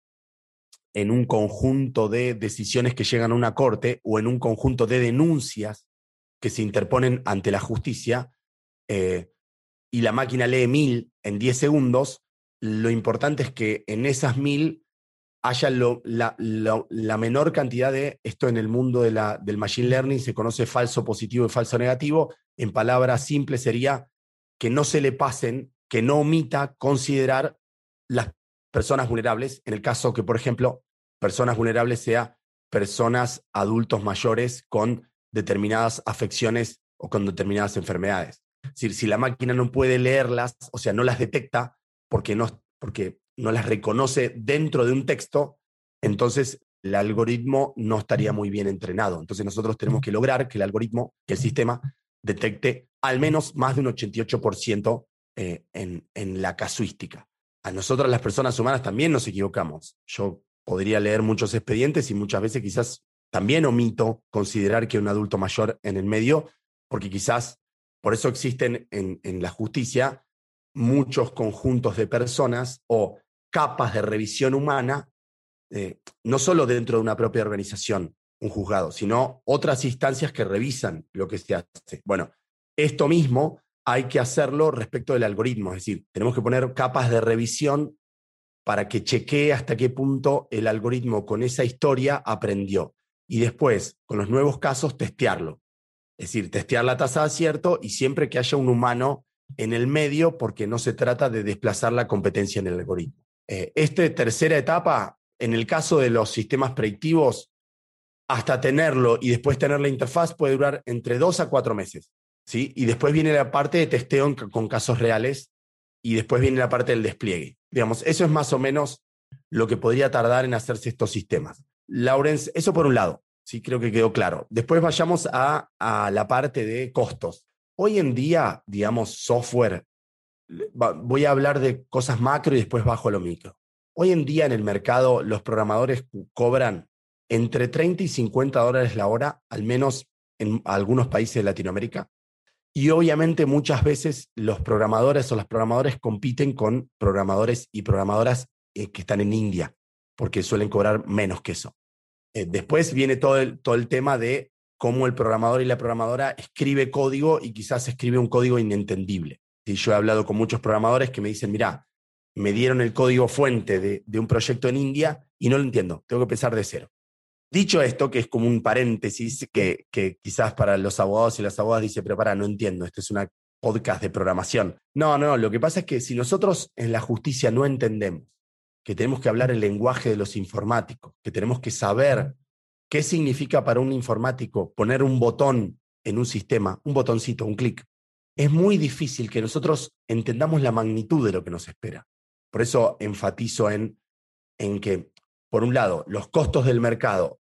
en un conjunto de decisiones que llegan a una corte o en un conjunto de denuncias que se interponen ante la justicia, eh, y la máquina lee mil en diez segundos, lo importante es que en esas mil haya lo, la, lo, la menor cantidad de, esto en el mundo de la, del machine learning se conoce falso positivo y falso negativo, en palabras simples sería que no se le pasen, que no omita considerar las personas vulnerables, en el caso que, por ejemplo, personas vulnerables sea personas adultos mayores con determinadas afecciones o con determinadas enfermedades. Es decir, si la máquina no puede leerlas, o sea, no las detecta porque no, porque no las reconoce dentro de un texto, entonces el algoritmo no estaría muy bien entrenado. Entonces nosotros tenemos que lograr que el algoritmo, que el sistema, detecte al menos más de un ochenta y ocho por ciento eh, en, en la casuística. A nosotros las personas humanas también nos equivocamos. Yo podría leer muchos expedientes y muchas veces quizás también omito considerar que un adulto mayor en el medio, porque quizás por eso existen en, en la justicia muchos conjuntos de personas o capas de revisión humana, eh, no solo dentro de una propia organización, un juzgado, sino otras instancias que revisan lo que se hace. Bueno, esto mismo hay que hacerlo respecto del algoritmo, es decir, tenemos que poner capas de revisión para que chequee hasta qué punto el algoritmo con esa historia aprendió. Y después, con los nuevos casos, testearlo. Es decir, testear la tasa de acierto y siempre que haya un humano en el medio, porque no se trata de desplazar la competencia en el algoritmo. Eh, esta tercera etapa, en el caso de los sistemas predictivos, hasta tenerlo y después tener la interfaz puede durar entre dos a cuatro meses. ¿Sí? Y después viene la parte de testeo en, con casos reales y después viene la parte del despliegue. Digamos, eso es más o menos lo que podría tardar en hacerse estos sistemas. Lawrence, eso por un lado, sí, creo que quedó claro. Después vayamos a, a la parte de costos. Hoy en día, digamos, software, voy a hablar de cosas macro y después bajo lo micro. Hoy en día en el mercado los programadores cobran entre treinta y cincuenta dólares la hora, al menos en algunos países de Latinoamérica. Y obviamente muchas veces los programadores o las programadoras compiten con programadores y programadoras eh, que están en India, porque suelen cobrar menos que eso. Eh, después viene todo el, todo el tema de cómo el programador y la programadora escribe código y quizás escribe un código inentendible. Y yo he hablado con muchos programadores que me dicen, mirá, me dieron el código fuente de, de un proyecto en India y no lo entiendo, tengo que empezar de cero. Dicho esto, que es como un paréntesis que, que quizás para los abogados y las abogadas dice, pero para, no entiendo, esto es una podcast de programación. No, no, lo que pasa es que si nosotros en la justicia no entendemos que tenemos que hablar el lenguaje de los informáticos, que tenemos que saber qué significa para un informático poner un botón en un sistema, un botoncito, un clic, es muy difícil que nosotros entendamos la magnitud de lo que nos espera. Por eso enfatizo en, en que, por un lado, los costos del mercado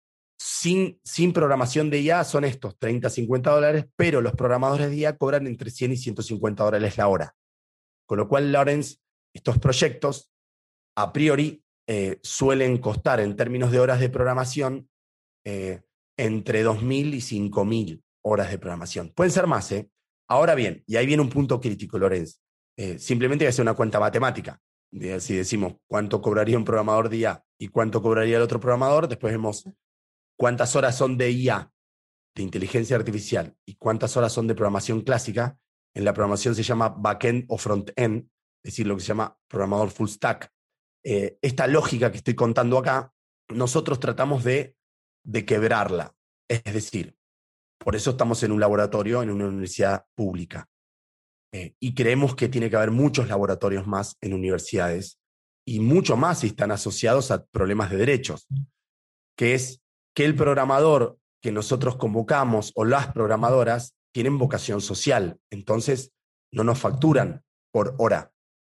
Sin, sin programación de I A son estos, treinta a cincuenta dólares, pero los programadores de I A cobran entre cien y ciento cincuenta dólares la hora. Con lo cual, Lawrence, estos proyectos, a priori, eh, suelen costar en términos de horas de programación eh, entre dos mil y cinco mil horas de programación. Pueden ser más, ¿eh? Ahora bien, y ahí viene un punto crítico, Lawrence, eh, simplemente hay que hacer una cuenta matemática. Si decimos cuánto cobraría un programador de I A y cuánto cobraría el otro programador, después vemos cuántas horas son de I A, de inteligencia artificial, y cuántas horas son de programación clásica. En la programación se llama backend o frontend, es decir, lo que se llama programador full stack. Eh, esta lógica que estoy contando acá, nosotros tratamos de, de quebrarla. Es decir, por eso estamos en un laboratorio, en una universidad pública. Eh, y creemos que tiene que haber muchos laboratorios más en universidades, y mucho más si están asociados a problemas de derechos, que es que el programador que nosotros convocamos o las programadoras tienen vocación social, entonces no nos facturan por hora.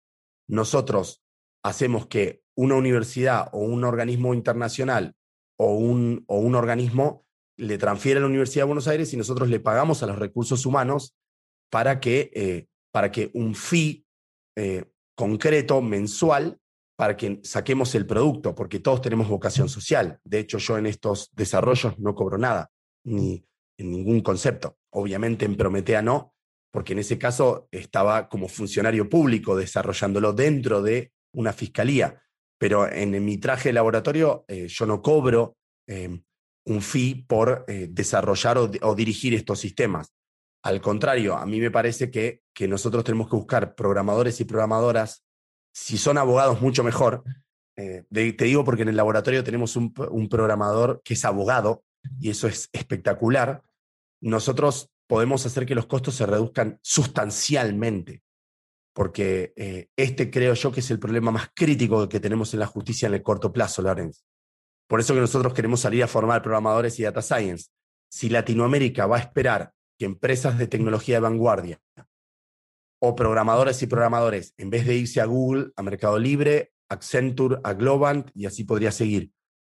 nosotros hacemos que una universidad o un organismo internacional o un, o un organismo le transfiere a la Universidad de Buenos Aires y nosotros le pagamos a los recursos humanos para que, eh, para que un fee eh, concreto, mensual, para que saquemos el producto, porque todos tenemos vocación social. De hecho, yo en estos desarrollos no cobro nada, ni en ningún concepto. Obviamente en Prometea no, porque en ese caso estaba como funcionario público desarrollándolo dentro de una fiscalía. Pero en, en mi traje de laboratorio eh, yo no cobro eh, un fee por eh, desarrollar o, o dirigir estos sistemas. Al contrario, a mí me parece que, que nosotros tenemos que buscar programadores y programadoras, si son abogados mucho mejor. Eh, de, te digo porque en el laboratorio tenemos un, un programador que es abogado y eso es espectacular. Nosotros podemos hacer que los costos se reduzcan sustancialmente, porque eh, este creo yo que es el problema más crítico que tenemos en la justicia en el corto plazo, Lorenz. Por eso que nosotros queremos salir a formar programadores y data science. Si Latinoamérica va a esperar que empresas de tecnología de vanguardia o programadores y programadores, en vez de irse a Google, a Mercado Libre, a Accenture, a Globant, y así podría seguir,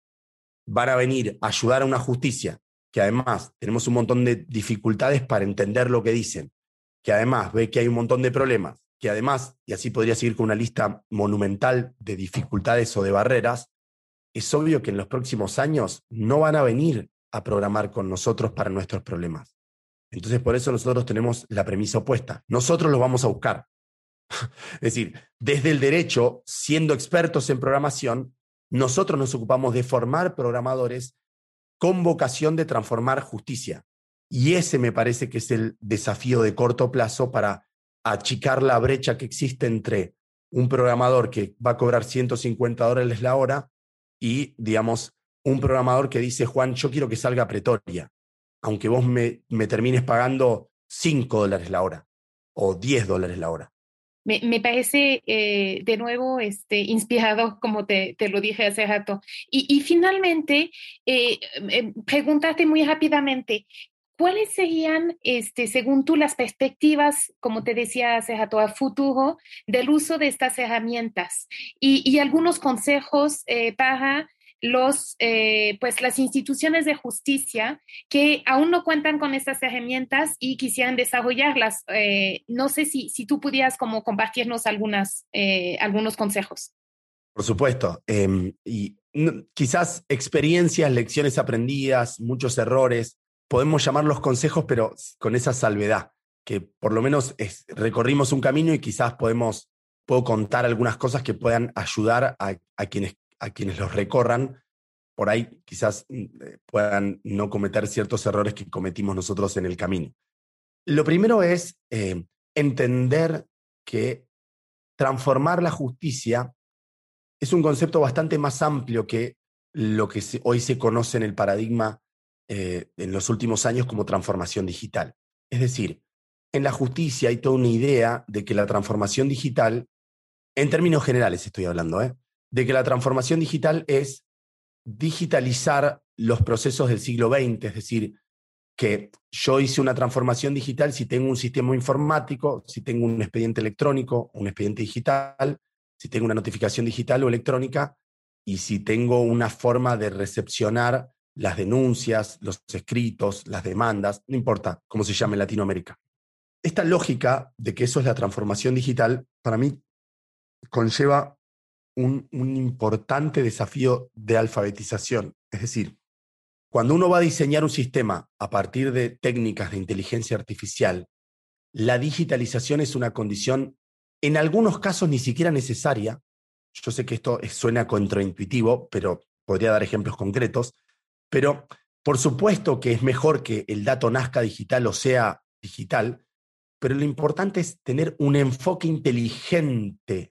van a venir a ayudar a una justicia que además tenemos un montón de dificultades para entender lo que dicen, que además ve que hay un montón de problemas, que además, y así podría seguir con una lista monumental de dificultades o de barreras, es obvio que en los próximos años no van a venir a programar con nosotros para nuestros problemas. Entonces, por eso nosotros tenemos la premisa opuesta. Nosotros los vamos a buscar. Es decir, desde el derecho, siendo expertos en programación, nosotros nos ocupamos de formar programadores con vocación de transformar justicia. Y ese me parece que es el desafío de corto plazo para achicar la brecha que existe entre un programador que va a cobrar ciento cincuenta dólares la hora y, digamos, un programador que dice, Juan, yo quiero que salga Pretoria, aunque vos me, me termines pagando cinco dólares la hora o diez dólares la hora. Me, me parece, eh, de nuevo, este, inspirado, como te, te lo dije hace rato. Y, y finalmente, eh, eh, preguntarte muy rápidamente, ¿cuáles serían, este, según tú, las perspectivas, como te decía hace rato, a futuro del uso de estas herramientas? Y, y algunos consejos eh, para los, eh, pues las instituciones de justicia que aún no cuentan con estas herramientas y quisieran desarrollarlas. Eh, no sé si, si tú pudieras como compartirnos algunas, eh, algunos consejos. Por supuesto. Eh, y no, quizás experiencias, lecciones aprendidas, muchos errores, podemos llamarlos consejos, pero con esa salvedad, que por lo menos es, recorrimos un camino y quizás podemos, puedo contar algunas cosas que puedan ayudar a, a quienes a quienes los recorran, por ahí quizás puedan no cometer ciertos errores que cometimos nosotros en el camino. Lo primero es eh, entender que transformar la justicia es un concepto bastante más amplio que lo que se, hoy se conoce en el paradigma eh, en los últimos años como transformación digital. Es decir, en la justicia hay toda una idea de que la transformación digital, en términos generales estoy hablando, ¿eh? de que la transformación digital es digitalizar los procesos del siglo veinte, es decir, que yo hice una transformación digital si tengo un sistema informático, si tengo un expediente electrónico, un expediente digital, si tengo una notificación digital o electrónica, y si tengo una forma de recepcionar las denuncias, los escritos, las demandas, no importa cómo se llame en Latinoamérica. Esta lógica de que eso es la transformación digital, para mí, conlleva Un, un importante desafío de alfabetización. Es decir, cuando uno va a diseñar un sistema a partir de técnicas de inteligencia artificial, la digitalización es una condición, en algunos casos ni siquiera necesaria. Yo sé que esto es, suena contraintuitivo, pero podría dar ejemplos concretos, pero por supuesto que es mejor que el dato nazca digital o sea digital, pero lo importante es tener un enfoque inteligente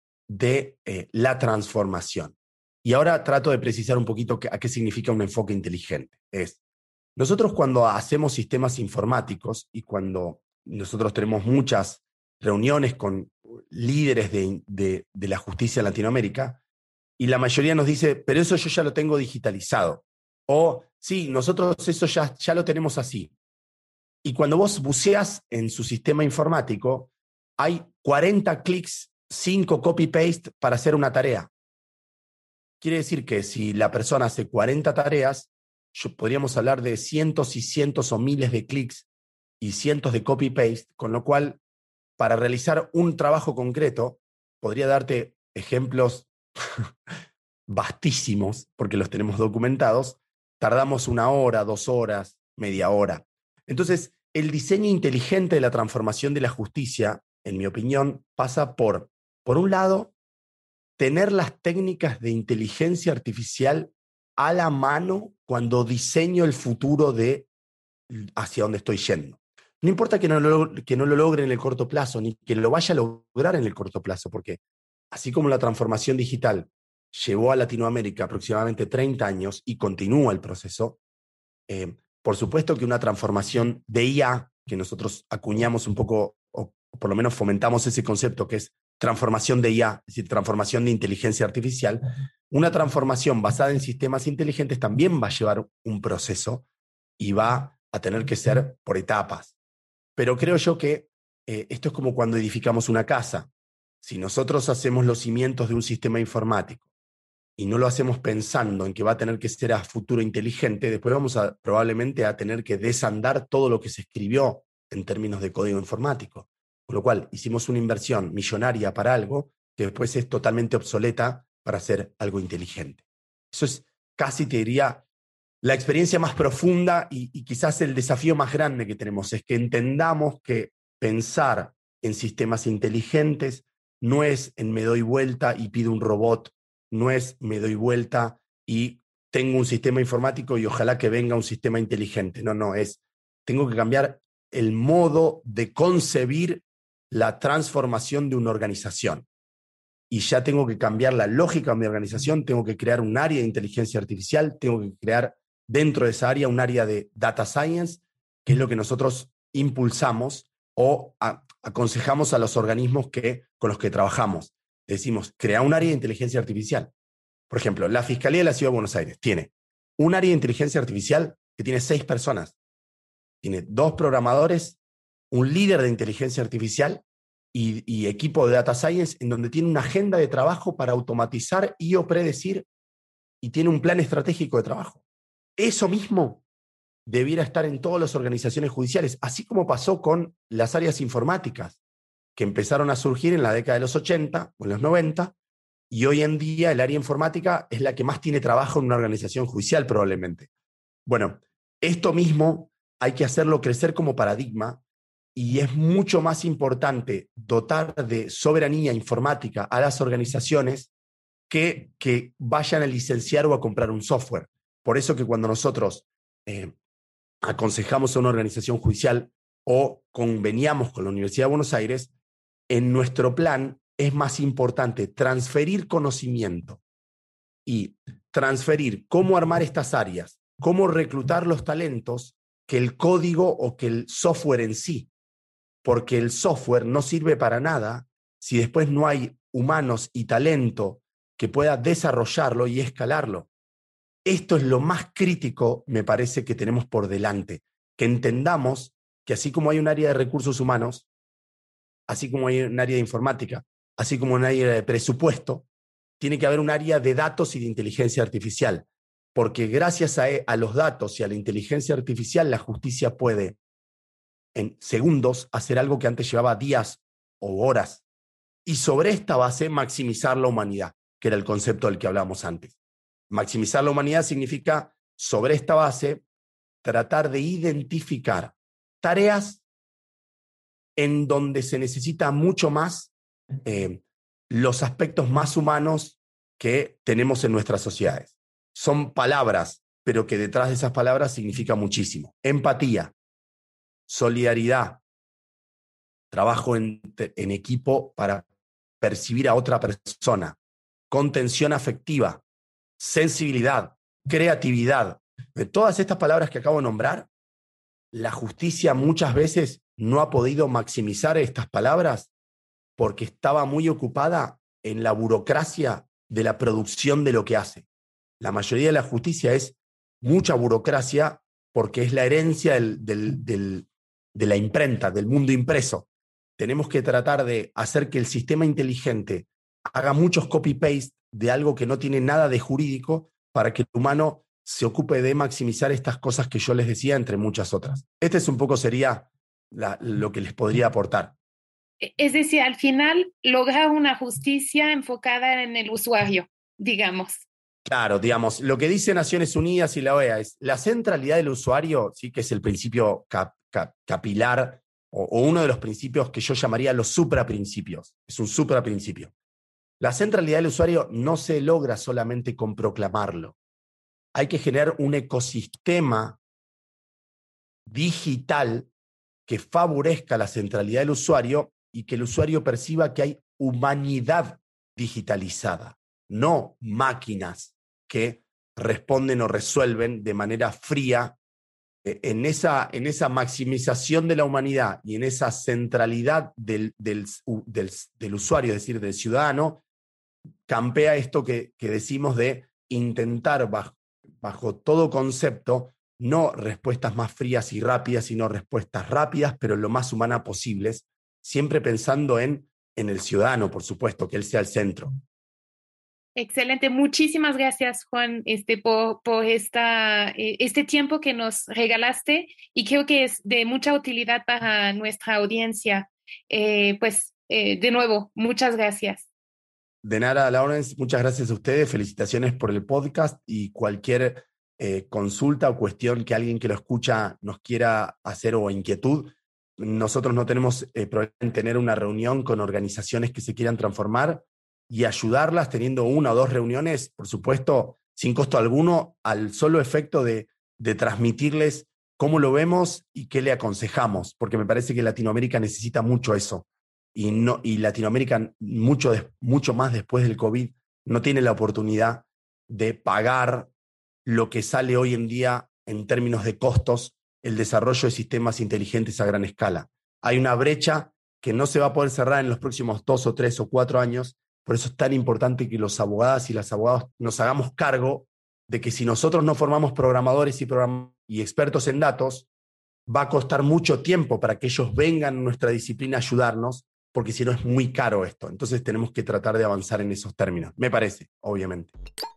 de eh, la transformación. Y ahora trato de precisar un poquito a qué significa un enfoque inteligente. Es, nosotros cuando hacemos sistemas informáticos y cuando nosotros tenemos muchas reuniones con líderes de, de, de la justicia en Latinoamérica, y la mayoría nos dice, pero eso yo ya lo tengo digitalizado. O, sí, nosotros eso ya, ya lo tenemos así. Y cuando vos buceas en su sistema informático, hay cuarenta clics cinco copy-paste para hacer una tarea. Quiere decir que si la persona hace cuarenta tareas, yo, podríamos hablar de cientos y cientos o miles de clics y cientos de copy-paste, con lo cual, para realizar un trabajo concreto, podría darte ejemplos vastísimos, porque los tenemos documentados, tardamos una hora, dos horas, media hora. Entonces, el diseño inteligente de la transformación de la justicia, en mi opinión, pasa por, por un lado, tener las técnicas de inteligencia artificial a la mano cuando diseño el futuro de hacia dónde estoy yendo. No importa que no, lo, que no lo logre en el corto plazo, ni que lo vaya a lograr en el corto plazo, porque así como la transformación digital llevó a Latinoamérica aproximadamente treinta años y continúa el proceso, eh, por supuesto que una transformación de I A, que nosotros acuñamos un poco, o por lo menos fomentamos ese concepto que es transformación de I A, es decir, transformación de inteligencia artificial, una transformación basada en sistemas inteligentes también va a llevar un proceso y va a tener que ser por etapas. Pero creo yo que eh, esto es como cuando edificamos una casa. Si nosotros hacemos los cimientos de un sistema informático y no lo hacemos pensando en que va a tener que ser a futuro inteligente, después vamos a probablemente a tener que desandar todo lo que se escribió en términos de código informático. Con lo cual, hicimos una inversión millonaria para algo que después es totalmente obsoleta para hacer algo inteligente. Eso es casi, te diría, la experiencia más profunda y, y quizás el desafío más grande que tenemos, es que entendamos que pensar en sistemas inteligentes no es en me doy vuelta y pido un robot, no es me doy vuelta y tengo un sistema informático y ojalá que venga un sistema inteligente. No, no, es tengo que cambiar el modo de concebir la transformación de una organización. Y ya tengo que cambiar la lógica de mi organización, tengo que crear un área de inteligencia artificial, tengo que crear dentro de esa área un área de data science, que es lo que nosotros impulsamos o a, aconsejamos a los organismos que, con los que trabajamos. Decimos, crea un área de inteligencia artificial. Por ejemplo, la Fiscalía de la Ciudad de Buenos Aires tiene un área de inteligencia artificial que tiene seis personas. Tiene dos programadores, un líder de inteligencia artificial y, y equipo de data science, en donde tiene una agenda de trabajo para automatizar y o predecir, y tiene un plan estratégico de trabajo. Eso mismo debiera estar en todas las organizaciones judiciales, así como pasó con las áreas informáticas, que empezaron a surgir en la década de los ochenta o en los noventa, y hoy en día el área informática es la que más tiene trabajo en una organización judicial probablemente. Bueno, esto mismo hay que hacerlo crecer como paradigma, y es mucho más importante dotar de soberanía informática a las organizaciones que, que vayan a licenciar o a comprar un software. Por eso que cuando nosotros eh, aconsejamos a una organización judicial o conveniamos con la Universidad de Buenos Aires, en nuestro plan es más importante transferir conocimiento y transferir cómo armar estas áreas, cómo reclutar los talentos, que el código o que el software en sí. Porque el software no sirve para nada si después no hay humanos y talento que pueda desarrollarlo y escalarlo. Esto es lo más crítico, me parece, que tenemos por delante. Que entendamos que así como hay un área de recursos humanos, así como hay un área de informática, así como un área de presupuesto, tiene que haber un área de datos y de inteligencia artificial. Porque gracias a, a los datos y a la inteligencia artificial, la justicia puede en segundos hacer algo que antes llevaba días o horas. Y sobre esta base maximizar la humanidad, que era el concepto del que hablábamos antes. Maximizar la humanidad significa, sobre esta base, tratar de identificar tareas en donde se necesita mucho más eh, los aspectos más humanos que tenemos en nuestras sociedades. Son palabras, pero que detrás de esas palabras significa muchísimo. Empatía, solidaridad, trabajo en, en equipo para percibir a otra persona, contención afectiva, sensibilidad, creatividad. De todas estas palabras que acabo de nombrar, la justicia muchas veces no ha podido maximizar estas palabras porque estaba muy ocupada en la burocracia de la producción de lo que hace. La mayoría de la justicia es mucha burocracia porque es la herencia del, del, del, de la imprenta, del mundo impreso. tenemos que tratar de hacer que el sistema inteligente haga muchos copy-paste de algo que no tiene nada de jurídico para que el humano se ocupe de maximizar estas cosas que yo les decía, entre muchas otras. Este es un poco sería la, lo que les podría aportar. Es decir, al final lograr una justicia enfocada en el usuario, digamos. Claro, digamos, lo que dice Naciones Unidas y la O E A es la centralidad del usuario, sí, que es el principio cap, cap, capilar o, o uno de los principios que yo llamaría los supraprincipios. Es un supraprincipio. La centralidad del usuario no se logra solamente con proclamarlo. Hay que generar un ecosistema digital que favorezca la centralidad del usuario y que el usuario perciba que hay humanidad digitalizada, no máquinas que responden o resuelven de manera fría. En esa, en esa maximización de la humanidad y en esa centralidad del, del, del, del usuario, es decir, del ciudadano, campea esto que, que decimos de intentar bajo, bajo todo concepto, no respuestas más frías y rápidas, sino respuestas rápidas, pero lo más humanas posibles, siempre pensando en, en el ciudadano, por supuesto, que él sea el centro. Excelente, muchísimas gracias, Juan, este, por, por esta, este tiempo que nos regalaste y creo que es de mucha utilidad para nuestra audiencia. Eh, pues, eh, de nuevo, muchas gracias. De nada, Lawrence, muchas gracias a ustedes, felicitaciones por el podcast y cualquier eh, consulta o cuestión que alguien que lo escucha nos quiera hacer o inquietud. Nosotros no tenemos eh, problema en tener una reunión con organizaciones que se quieran transformar y ayudarlas teniendo una o dos reuniones, por supuesto, sin costo alguno, al solo efecto de, de transmitirles cómo lo vemos y qué le aconsejamos, porque me parece que Latinoamérica necesita mucho eso. Y, no, y Latinoamérica, mucho, de, mucho más después del COVID, no tiene la oportunidad de pagar lo que sale hoy en día en términos de costos el desarrollo de sistemas inteligentes a gran escala. Hay una brecha que no se va a poder cerrar en los próximos dos o tres o cuatro años. Por eso es tan importante que los abogados y las abogadas nos hagamos cargo de que si nosotros no formamos programadores y, program- y expertos en datos, va a costar mucho tiempo para que ellos vengan a nuestra disciplina a ayudarnos, porque si no es muy caro esto. Entonces tenemos que tratar de avanzar en esos términos. Me parece, obviamente.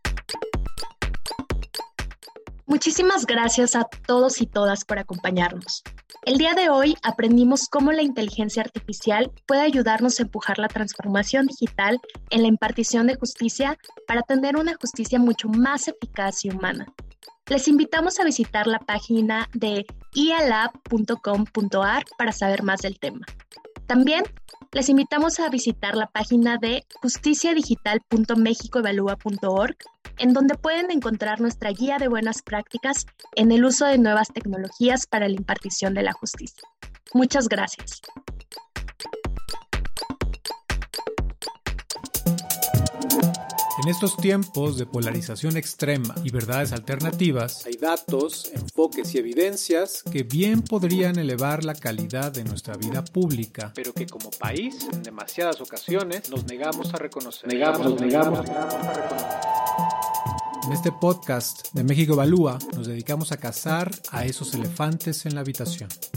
Muchísimas gracias a todos y todas por acompañarnos. El día de hoy aprendimos cómo la inteligencia artificial puede ayudarnos a empujar la transformación digital en la impartición de justicia para tener una justicia mucho más eficaz y humana. Les invitamos a visitar la página de i a lab punto com punto a r para saber más del tema. También les invitamos a visitar la página de justicia digital punto mexico evalúa punto org, en donde pueden encontrar nuestra guía de buenas prácticas en el uso de nuevas tecnologías para la impartición de la justicia. Muchas gracias. En estos tiempos de polarización extrema y verdades alternativas, hay datos, enfoques y evidencias que bien podrían elevar la calidad de nuestra vida pública, pero que como país, en demasiadas ocasiones, nos negamos a reconocer. Negamos, nos negamos, negamos a reconocer. En este podcast de México Evalúa, nos dedicamos a cazar a esos elefantes en la habitación.